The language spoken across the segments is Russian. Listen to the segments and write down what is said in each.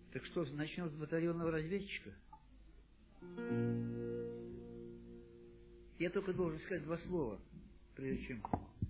Так что, начнем с батальонного разведчика? Я только должен сказать два слова, прежде чем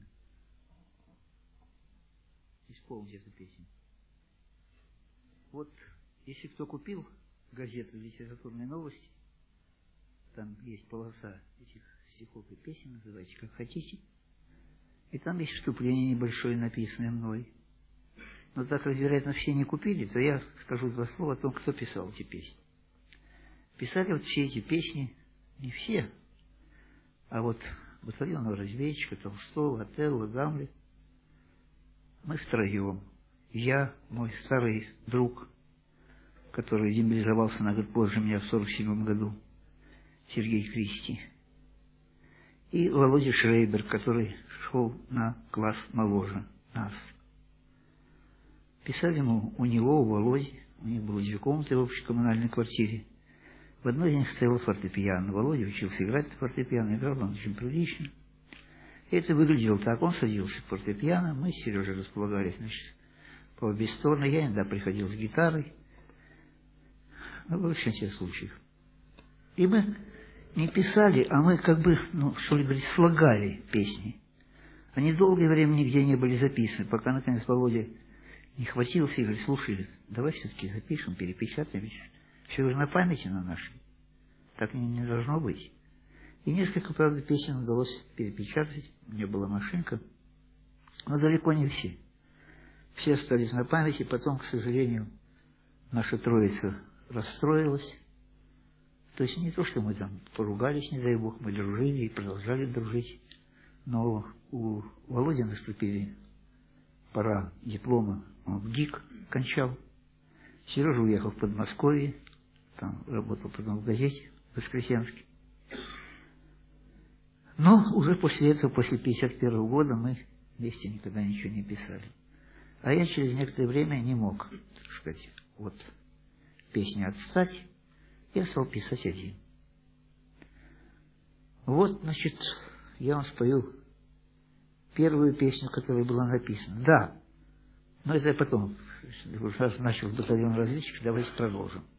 исполнить эту песню. Вот, если кто купил газету «Литературные новости», там есть полоса этих стихов и песен, называйте как хотите, и там есть вступление небольшое, написанное мной. Но так как, вероятно, все не купили, то я скажу два слова о том, кто писал эти песни. Писали вот все эти песни, не все, а вот батальонного разведчика, Толстого, Отелло, Гамлет. Мы втроем. Я, мой старый друг, который демобилизовался на год позже меня в 1947 году, Сергей Кристи, и Володя Шрейбер, который шел на класс моложе нас. Писали мы у него, у Володи, у них было 2 комнаты в общей коммунальной квартире. В одной из них стоял фортепиано. Володя учился играть на фортепиано, играл он очень прилично. И это выглядело так. Он садился к фортепиано, мы с Сережей располагались, значит, по обе стороны. Я иногда приходил с гитарой, но в большинстве случаев. И мы не писали, а мы как бы, что ли говорить, слагали песни. Они долгое время нигде не были записаны, пока, наконец, Володя не хватился и говорит: слушай, давай все-таки запишем, перепечатаем. Все же на памяти на нашей. Так не должно быть. И несколько, правда, песен удалось перепечатать. У меня была машинка. Но далеко не все. Все остались на памяти. Потом, к сожалению, наша троица расстроилась. То есть не то, что мы там поругались, не дай бог, мы дружили и продолжали дружить. Но у Володи наступили пора диплома. Он в ГИК кончал. Сережа уехал в Подмосковье. Там работал потом в газете «Воскресенске». Но уже после этого, после 1951 года, мы вместе никогда ничего не писали. А я через некоторое время не мог, так сказать, от песни отстать. Я стал писать один. Вот, значит, я вам спою первую песню, которая была написана. Да, но это я потом, раз начал батальон разведчиков, давайте продолжим.